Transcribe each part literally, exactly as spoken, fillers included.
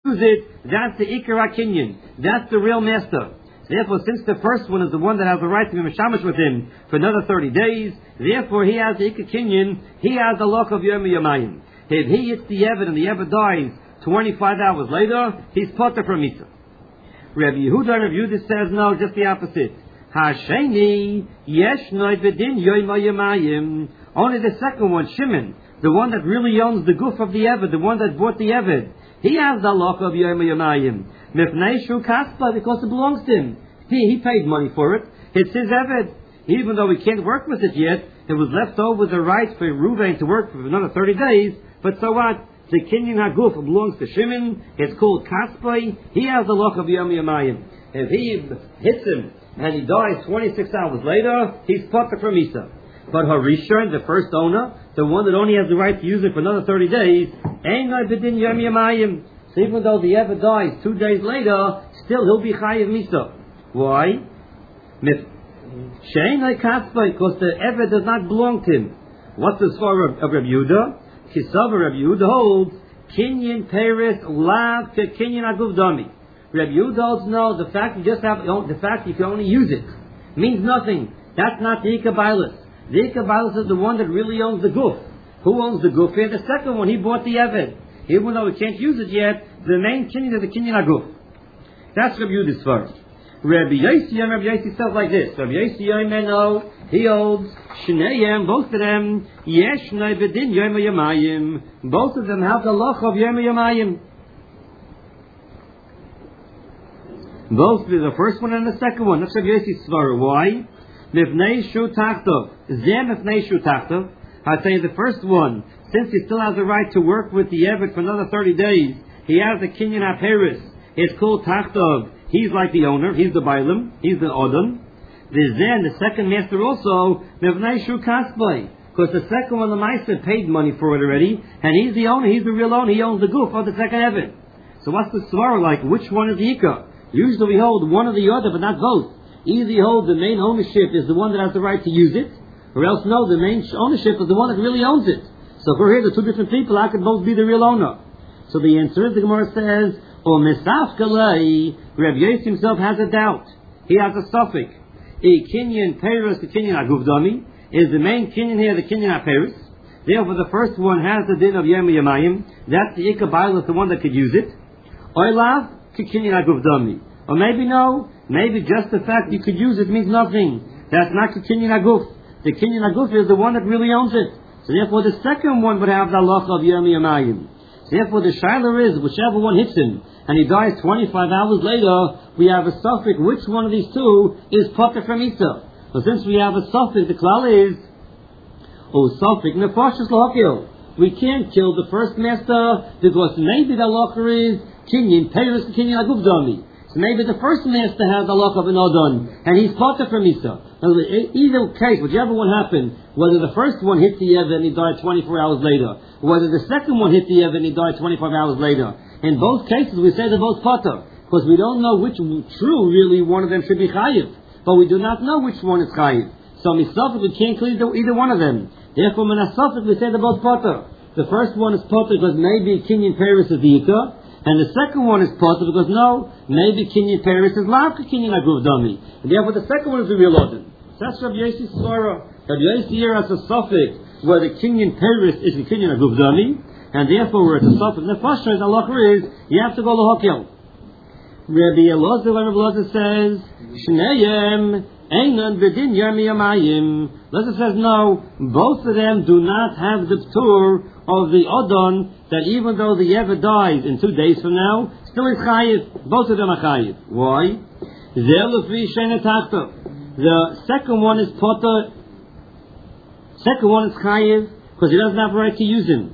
use it, that's the Ikar HaKinyan. That's the real master. Therefore, since the first one is the one that has the right to be mishamish with him for another thirty days, therefore he has the Ikar Kinyan, he has the lock of Yom Yamayim. If he hits the Eved and the Eved dies twenty-five hours later, he's potter from Misa. Rabbi Yehuda and Rabbi Yehuda says no, just the opposite. Hasheni yesh noid v'din Yom Yamayim. Only the second one, Shimon, the one that really owns the goof of the Eved, the one that bought the Eved, he has the lock of Yom Yamayim. Mifnei shu kaspa, because it belongs to him. He, he paid money for it. It's his Eved. Even though he can't work with it yet, it was left over the right for Reuven to work for another thirty days. But so what? The Kinyan Haguf belongs to Shimon. It's called Kaspai. He has the lock of Yom Yamayim. If he hits him and he dies twenty-six hours later, he's potter from Isa. But Harishon, the first owner, the one that only has the right to use it for another thirty days, ain't no bidin Yom Yamayim. So even though the Eved dies two days later, still he'll be Chayiv Misa. Why? Shein Kaspai, because the Eved does not belong to him. What's the svar of, of Rabbi Yehuda? Kisava Rabbi Yehuda holds Kinyan Peres Lav Ke Kinyan Aguv Dami. Rabbi Yehuda holds no. The fact you just have the fact you can only use it means nothing. That's not the Ikabailus. The Ikabailus is the one that really owns the goof. Who owns the goof here? The second one. He bought the Eved. Even though he can't use it yet, the main Kinyan is the Kinyan Aguf. That's Rabbi Yehuda's svar. Rabbi Yossi and Rabbi Yossi says like this. Rabbi Yossi Yomeno, he holds Shneyem, both of them, Yesh Neibedin Yom Yamayim. Both of them have the loch of Yom Yamayim. Both the first one and the second one. That's Rabbi Yossi's svar. Why? Mifnei Shu Tachtov. Zem Mifnei Shu Tachtov. I say the first one, since he still has the right to work with the Eved for another thirty days, he has the Kinyan HaPeres. It's called Tachtov. He's like the owner. He's the Bailam. He's the Odom. The Zen, the second master also, Mevnei Shu Kasplay. Because the second one, the Maisa, paid money for it already. And he's the owner. He's the real owner. He owns the goof of the second Eved. So what's the svara like? Which one is the Ika? Usually we hold one or the other, but not both. Either you hold the main ownership is the one that has the right to use it, or else no, the main ownership is the one that really owns it. So if we're here, the two different people, how could both be the real owner? So the answer is, the Gemara says, O Misaf Galei, Rabbi Yossi himself has a doubt. He has a suffix. A Kinyan Peres, the Kinyan Aguvdami, is the main Kinyan here, the Kinyan HaPeres. Therefore, the first one has the din of Yom Yamayim. That's the Ikabayl, is the one that could use it. Oilav, Kinyan Aguvdami. Or maybe no, maybe just the fact you could use it means nothing. That's not Kinyan Aguf. The Kinyan Aguf is the one that really owns it. So therefore, the second one would have the halacha of Yom Yamayim. Therefore, the shiloh is, whichever one hits him, and he dies twenty-five hours later, we have a suffix, which one of these two is potter from Isa. So since we have a suffix, the klal is, O suffix, nefashis lahakil. We can't kill the first master, because maybe the halacha is, Kinyan, Peres, Kinyan Aguvdami. So maybe the first master has the halacha of an Odon, and he's potter from Isa. Either case, whichever one happened, whether the first one hit the Eved and he died twenty-four hours later, whether the second one hit the Eved and he died twenty-five hours later, in both cases we say they're both potter, because we don't know which true really one of them should be chayiv, but we do not know which one is chayiv. So misafik we can't clear either one of them. Therefore, menasafik we say they're both potter. The first one is potter because maybe Kinyan Peres is the Ika, and the second one is potter because no, maybe Kinyan Peres is lavka Kinyan Aguvdami, and therefore the second one is the real Odin. That's Rabbi Yossi's svara. Rabbi Yossi here has a suffix where the Kinyan Peres is the Kinyan Aguvdami, and therefore we're at the suffix. The first choice halacha is you have to go lahokil. Rabbi Elazar, when Rabbi Elazar says Shneyem Einan B'din Yom Yamayim, Elazar says no, both of them do not have the ptur of the Odon, that even though the Eved dies in two days from now, still is chayiv. Both of them are chayiv. Why? The second one is potter. Second one is chayiv because he doesn't have a right to use him.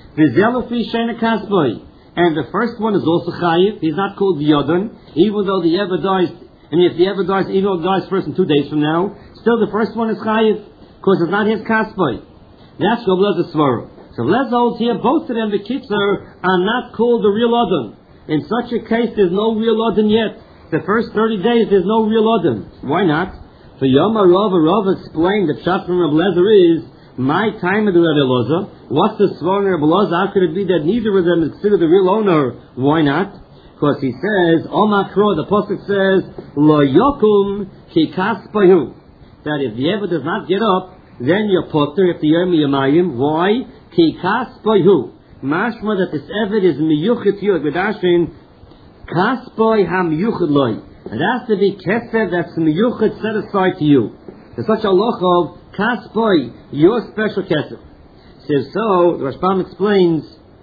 And the first one is also chayiv. He's not called the Odon, even though the Eved dies. And if the Eved dies, even though it dies first in two days from now, still the first one is chayiv because it's not his kasbay. That's what Lezer svara. So Lezer holds here both of them, the kitzer, are not called the real Odon. In such a case, there's no real Odon yet. The first thirty days, there's no real Odon. Why not? For Yom Rav, Rav explained that Pshat from Rabbi Lezer is my time of the Rabbi Elazar. What's the svara of Rabbi Elazar? How could it be that neither of them is considered the real owner? Why not? Because he says, Omakro, the Pasuk says, Lo yokum ki kaspayu. That if the Eved does not get up, then you're potter if the Yom Yamayim. Why? Ki kaspayu. Mashma that this Eved is miyuchit you, Gedashin, kaspoy ha miyuchit loy. It has to be kesef that's miyuchit set aside to you. There's such a loch of kaspoy, your special kesef. Says so, the Rashbam explains,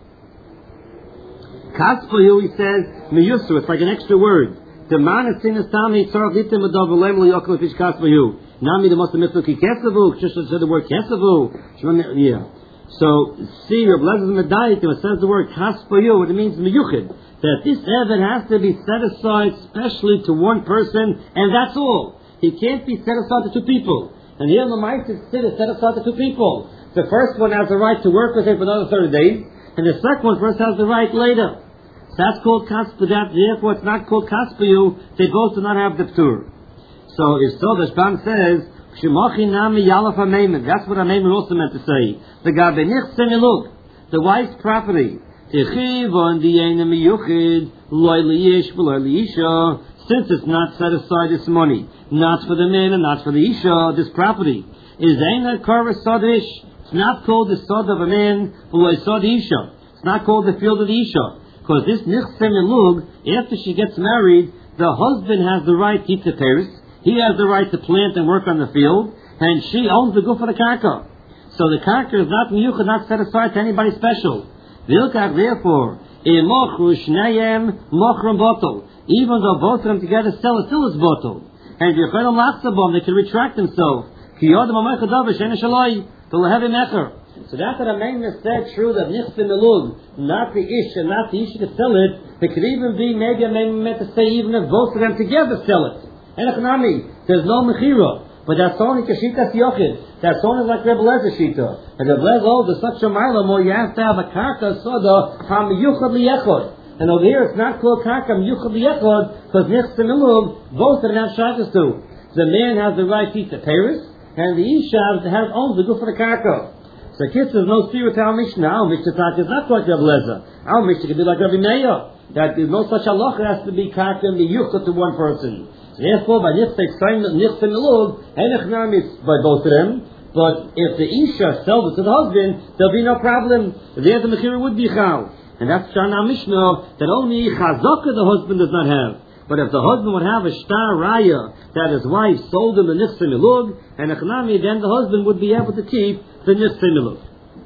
kaspoy, he says, miyusu, it's like an extra word. The man is seen as Tami, Tzarach Litim Adav V'Leim Lo Yokel Fish Kaspoy. Nami the most mitzvah ki kesavu, just said the word kesavu. Yeah. So, see, Reb Lezer's Medayik, it says the word kaspoyu, what it means miyuchid. That this Eved has to be set aside specially to one person, and that's all. He can't be set aside to two people. And here the Ma'aseh is set aside to two people. The first one has the right to work with him for another thirty days, and the second one first has the right later. So that's called kaspodat, therefore it's not called kaspoyu, they both do not have the ptur. So if so, the Shbam says, Shemachi nami yalaf ha-meimen. That's what ha-meimen also meant to say. The gabenich semilug, the wife's property. Techiv on di'ena miyuchid, loy li'ish v'loy li'isha. Since it's not set aside this money, not for the man and not for the isha, this property is eina karva sadish. It's not called the sod of a man, v'loy sod isha. It's not called the field of the isha. Because this nich semilug, after she gets married, the husband has the right to keep the paris. He has the right to plant and work on the field, and she owns the goof of the karka. So the karka is not miyuchad, not set aside to anybody special. Vilkach, therefore, imochru shnayem mochram bottle. Even though both of them together sell it, still is bottle. And if you're chaylam lachzabom, they can retract themselves. Ki yodam amechadav shena shaloi, to lehevi mecher. So that's what Amen has said true, that nichsim elug, not the ish and not the ish to sell it. It could even be maybe Amen meant to say even if both of them together sell it. Enochnami, there's no mechira, but that's only kashitas yochid. That's only like Rebbe Lezer shita. And Rebbe Lezer holds such a mile more. You have to have a karka soda ham yuchad liyechod. And over here it's not called karka yuchad liyechod because nichsim ilug both of them have shakas to. The man has the right to eat the paris, and the isha has owns the good for the karka. So kids, there's no spirit to our Mishnah. Our Mishnah talk is not like Rebbe Lezer. Our Mishnah can be like Rabbi Meir. That there's no such halacha has to be karka and the yuchad to one person. Therefore, by nichsim ilug, enochnami is by both of them. But if the isha sells it to the husband, there'll be no problem. There the mechira would be chal. And that's Shana Mishnah, that only chazaka the husband does not have. But if the husband would have a shtar raya, that his wife sold him the nichsim ilug, and echnami, then the husband would be able to keep the nichsim ilug.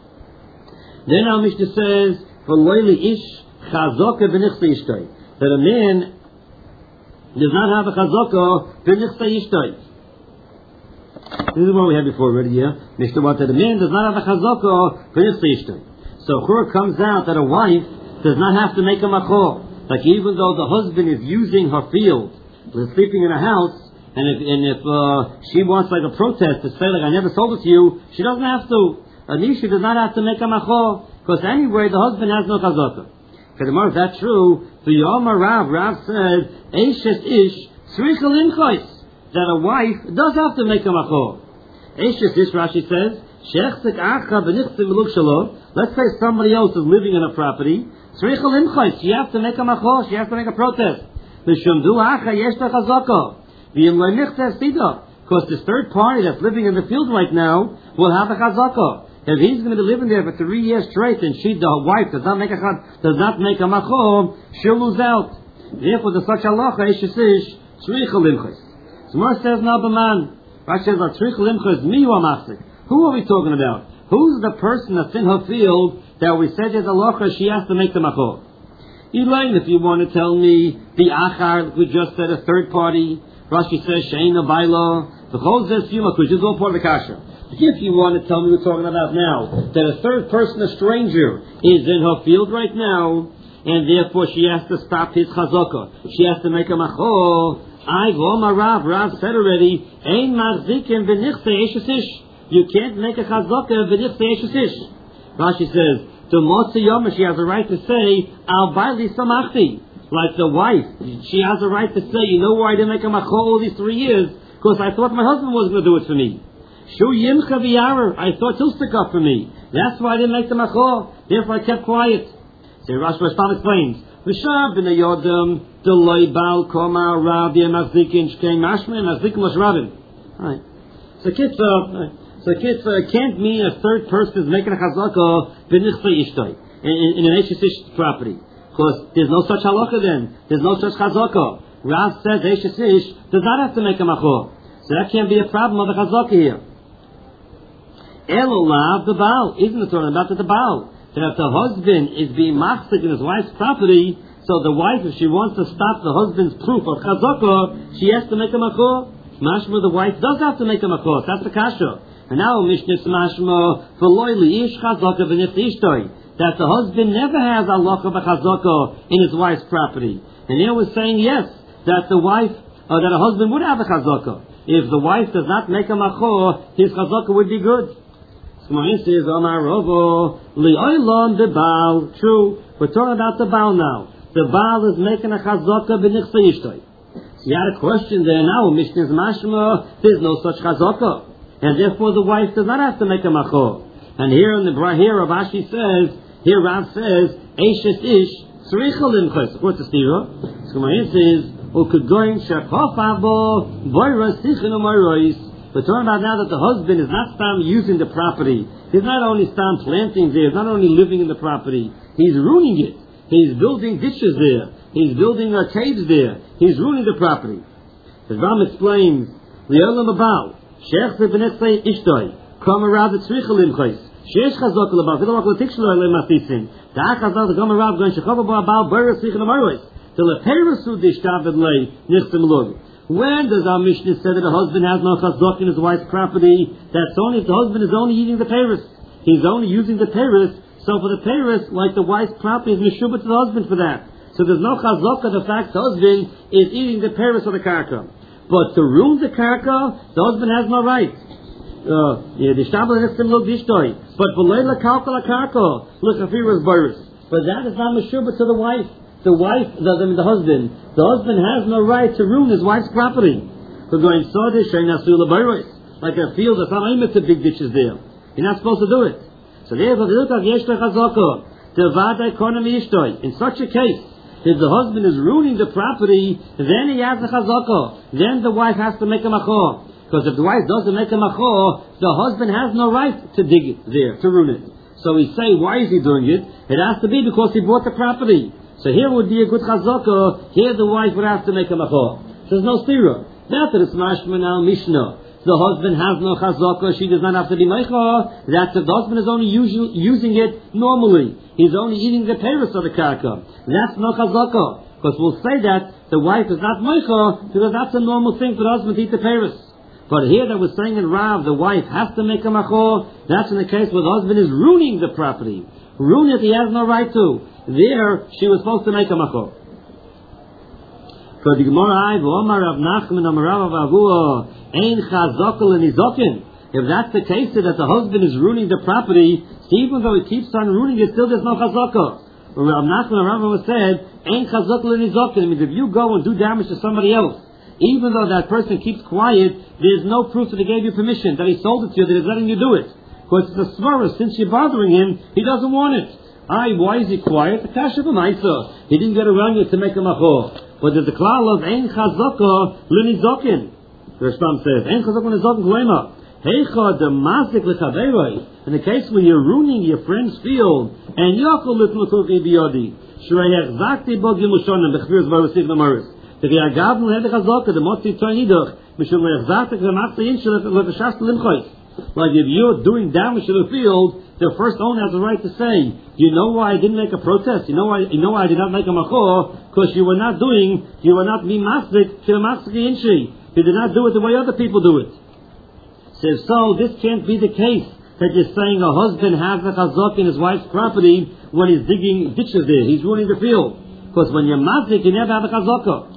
Then our Mishnah says, for loyli ish chazaka v'nichsa ishtay, that a man does not have a chazaka v'nichsa ishtay. This is what we had before already, yeah? Mishnah what that a man does not have a chazaka v'nichsa ishtay. So Chur comes out that a wife does not have to make a machor. Like even though the husband is using her field, sleeping in a house, and if and if uh, she wants like a protest to say like I never sold it to you, she doesn't have to. Anisha does not have to make a machor because anyway the husband has no chazaka. Kedemar, is that true? The Yomar Rav Rav said Eishes Ish Tzrichel Inchos, that a wife does have to make a machor. Eishes Ish, Rashi says. Let's say somebody else is living in a property. She has to make a machor. She has to make a protest. Because this third party that's living in the field right now will have a chazaka. If he's going to be living there for three years straight, and she, the wife, does not make a does not make a machor, she'll lose out. Therefore, the such halacha ishish tzrichel limchos. Zmar says now the man. Rashi says tzrichel limchos miyu amachzik. Who are we talking about? Who's the person that's in her field that we said is a locha, she has to make the machor? Elaine, if you want to tell me the achar, we just said a third party, Rashi says she'ena baila, the chol zes yuma, which is all part of the kasha. If you want to tell me we're talking about now, that a third person, a stranger, is in her field right now, and therefore she has to stop his chazaka. She has to make a machor. I go my Rav, Rav said already, ein marzikim v'nichse eshes. You can't make a chazaka v'nichse eshes. Rashi says, to Motzi Yom, she has a right to say, Al Baili Samachti. Like the wife, she has a right to say, you know why I didn't make a machor all these three years? Because I thought my husband was going to do it for me. Shu Yimcha V'Yarer, I thought he'll stick up for me. That's why I didn't make the machor. Therefore I kept quiet. So Rashi Rashbam explains, V'shar b'nei yodem delay bal koma rav yemazdikin shkein mashme mazdikin mashravim. Right. So kitzah, so kitzah can't mean a third person is making a chazaka b'nichsei ishtoi in an Eishes Ish property, because there's no such halacha then. There's no such chazaka. Rav says Eishes Ish does not have to make a machor, so that can't be a problem of the chazaka here. Elolav the Baal. Isn't it talking about the Baal? That if the husband is being machzik in his wife's property, so the wife, if she wants to stop the husband's proof of chazaka, she has to make a machor. Mashma, the wife does have to make a machor. That's the kasha. And now Mishnah Mashma v'loyli ish chazaka v'nif ishtoi, that the husband never has halacha b'chazaka in his wife's property. And here we're saying yes, that the wife, or that a husband would have a chazaka. If the wife does not make a machor, his chazaka would be good. Gemara says, Omar Rovo, li'olam the Baal. True, we're talking about the Baal now. The Baal is making a chazaka b'nichsei ishtoi. So you had a question there now, Mishnah's mashma, there's no such chazaka. And therefore the wife does not have to make a machor. And here in the here Rav Ashi says, here Rav says, Eishes Ish, tzricha limchos. What's the stira? So Gemara says, u'kegoyin shechof abo, boira sichin u'mayrois. We're talking about now that the husband is not stam using the property. He's not only stam planting there, he's not only living in the property, he's ruining it. He's building ditches there. He's building uh, caves there. He's ruining the property. As Ram explains, Li'olam abal, Sheikh Zebnetzei Ishtoi, Kamarav Tzricha Limchos, Sheikh Chazok Labal, Vidalak Latik Shloi Lematisin, Da'ach Chazak Kamarav Gan Shechov Abal, Beres Sichin Amarois, Till a Peresu Dishtavid Lei, Nichtim Log. When does our Mishnah say that a husband has no chazak in his wife's property? That's only if the husband is only eating the peris. He's only using the peris. So for the peris, like the wife's property, is meshubah to the husband for that. So there's no chazak of the fact the husband is eating the peris of the karka. But to ruin the karka, the husband has no right. But for leila kalka karka, look if he was boris. But that is not meshubah to the wife. The wife, the, I mean the husband, the husband has no right to ruin his wife's property. We're going like a field that's not aimed to big ditches there. You're not supposed to do it. So therefore, in such a case, if the husband is ruining the property, then he has the chazaka. Then the wife has to make a machor. Because if the wife doesn't make a machor, the husband has no right to dig it there, to ruin it. So we say, why is he doing it? It has to be because he bought the property. So here would be a good chazaka. Here the wife would have to make a machor. There's no stira. Not that it's mashma now Mishnah. The husband has no chazaka. She does not have to be meicha. That's if the husband is only using, using it normally. He's only eating the peris of the karka. That's no chazaka. Because we'll say that the wife is not meicha because that's a normal thing for the husband to eat the peris. But here that we're saying in Rav, the wife has to make a machor. That's in the case where the husband is ruining the property. Ruin it, he has no right to. There, she was supposed to make a machor. For the Gemara, Omar Rav Nachman, Omar Rav Avua, Ein Chazokal and Izokin. If that's the case that the husband is ruining the property, so even though he keeps on ruining it, still there's no Chazokal. Rav Nachman, Rav Avua said, Ein Chazokal and Izokin. It means if you go and do damage to somebody else, even though that person keeps quiet, there's no proof that he gave you permission, that he sold it to you, that he's letting you do it. Because it's a svara, since you're bothering him, he doesn't want it. Aye, why is he quiet? The kasha b'maisa. He didn't get around you to make a machor. But there's the klal of ein chazaka l'nizokin. The Rashbam says, ein chazaka l'nizokin klema. Heicha de mazik l'chaveroi. In the case when you're ruining your friend's field, and yakol l'tlukuki biyodi, shrei hechzakti bo gimushonim, b'chvirz v'arusik v'maris. The Gavnu had the chazaka, the motzi toinidach, mishum hechzakti k'matzei in shel l'vashast l'imchois. Like if you're doing damage to the field, the first owner has a right to say, you know why I didn't make a protest? You know why you know why I did not make a machor? Because you were not doing, you were not being masik, inchi. You did not do it the way other people do it. Says so, this can't be the case that you're saying a husband has a chazak in his wife's property when he's digging ditches there. He's ruining the field. Because when you're masik, you never have a chazaka.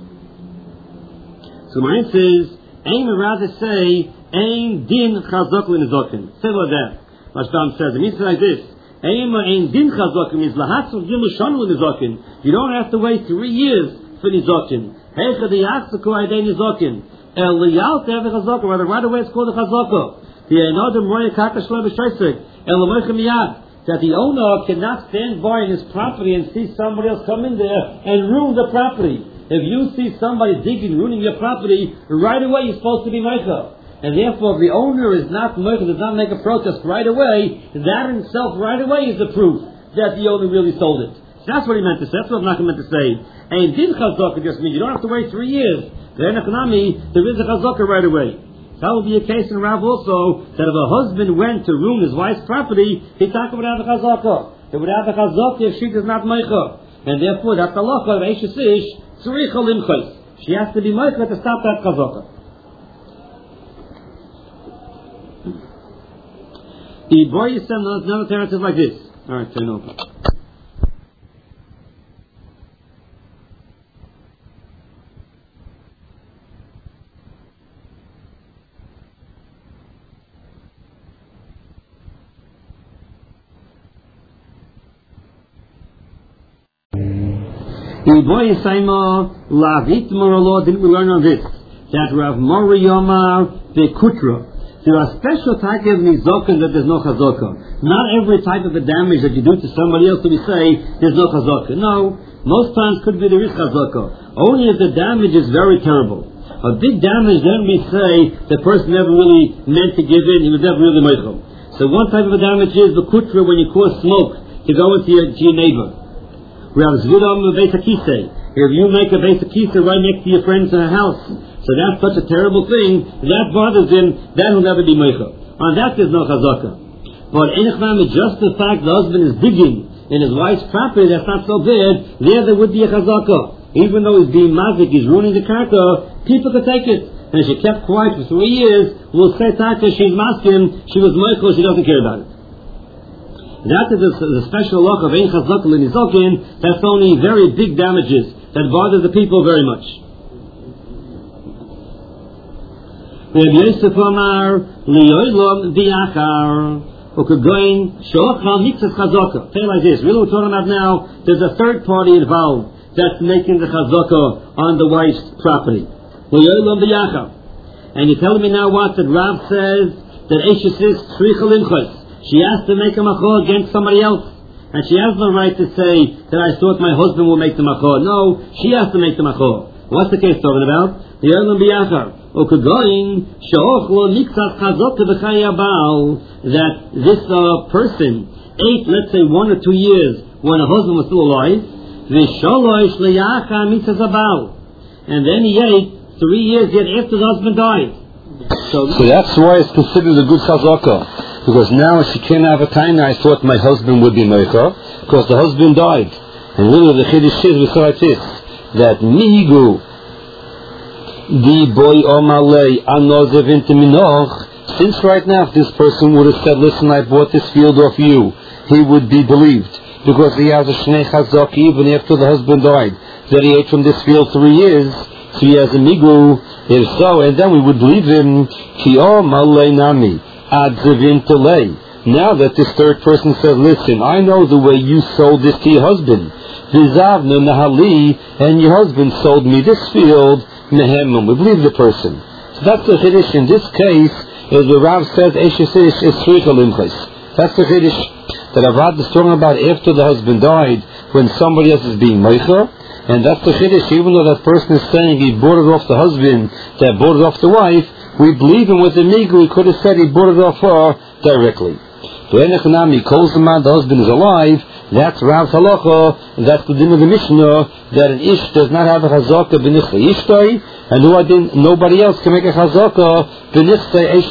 So mine says, aim rather say, Ein din chazak l'nizokin. Say about that. Rashbam says, it means like this. Ein ein din chazak means lahatzu gilu shanu l'nizokin. You don't have to wait three years for nizokin. Heicha de yachzaku aydei nizokin. El liyal te have the chazaka. Rather, right away it's called a chazaka. The einodem roya kaka shloi b'shoisek. El l'moichem miyad. that the owner cannot stand by in his property and see somebody else come in there and ruin the property. If you see somebody digging, ruining your property, right away you're supposed to be meicher. And therefore, if the owner is not meicher, does not make a protest right away, that in itself right away is the proof that the owner really sold it. So that's what he meant to say. That's what Nachman meant to say. And din chazaka just means you don't have to wait three years. There is a chazaka right away. That will be a case in Rav also, that if a husband went to ruin his wife's property, he talked about the chazaka. If without the chazaka, if she is not meicher. And therefore, that's the halacha of Eishes Ish, tzricha limchos. She has to be meicher to stop that chazaka. The boy is saying another teretz is like this. Alright, turn over. The boy is saying, Lavit Moralo, didn't we learn on this? That Rav Mori Yomar the Kutra. There are special types of nizokan that there's no chazaka. Not every type of a damage that you do to somebody else do we say there's no chazaka. No, most times could be there is chazaka. Only if the damage is very terrible. A big damage, then we say the person never really meant to give in, he was never really meichel. So one type of a damage is the kutra, when you cause smoke to go into your, to your neighbor. Rav Zvidam Beis HaKisei. If you make a Beis HaKisei right next to your friend's house, so that's such a terrible thing, that bothers him, that will never be meicher. On that there's no chazaka. But Enechman, just the fact the husband is digging in his wife's property, that's not so bad, there there would be a chazaka. Even though he's being mazik, he's ruining the karka, people could take it. And if she kept quiet for three years, we'll say taka, she's maskim, she was meicher, she doesn't care about it. That is the special law of Ein Chazaka L'Nizokin. That's only very big damages that bother the people very much. Rabbi Yosef Amar Li'olam V'Yachar U'Kagoyin Shochal Mitzvah Chazaka. Say like this. Really, we're talking about now. There's a third party involved that's making the Chazaka on the wife's property. Li'olam V'Yachar. And you're telling me now what that Rav says that Eishes is Tzricha Limchos. She has to make a machor against somebody else. And she has no right to say that I thought my husband will make the machor. No, she has to make the machor. What's the case talking about? The Yerlam B'Yachar. U'Kagoyin She'ochlo Niktzat Chazok B'Chaya Baal. That this uh, person ate, let's say, one or two years when her husband was still alive. V'Sholosh L'Yachar Mitzvah Baal. And then he ate three years yet after the husband died. So, so that's why it's considered a good chazaka. Because now she can't have a time. I thought my husband would be meicher because the husband died. And really the chiddush is we saw like this, that mihigu the boy omalei anozev into minoch. Since right now if this person would have said, listen, I bought this field off you, he would be believed because he has a shnei chazak even after the husband died that he ate from this field three years. So he has a migu. If so, and then we would believe him. Ki omalei nami. Now that this third person says, listen, I know the way you sold this to your husband. And your husband sold me this field. We believe the person. So that's the chiddush in this case, as the Rav says, Eishes Ish is tzricha limchos. That's the chiddush that Avad is talking about after the husband died, when somebody else is being meicher. And that's the chiddush, even though that person is saying he bought it off the husband, that bought it off the wife, we believe him with the migu. He could have said he bought it off her directly. He calls the man, the husband is alive. That's Rav's halacha. That's the din of the Mishnah, that an ish does not have a chazaka b'nichta ishtoi, and nobody else can make a chazaka b'nichta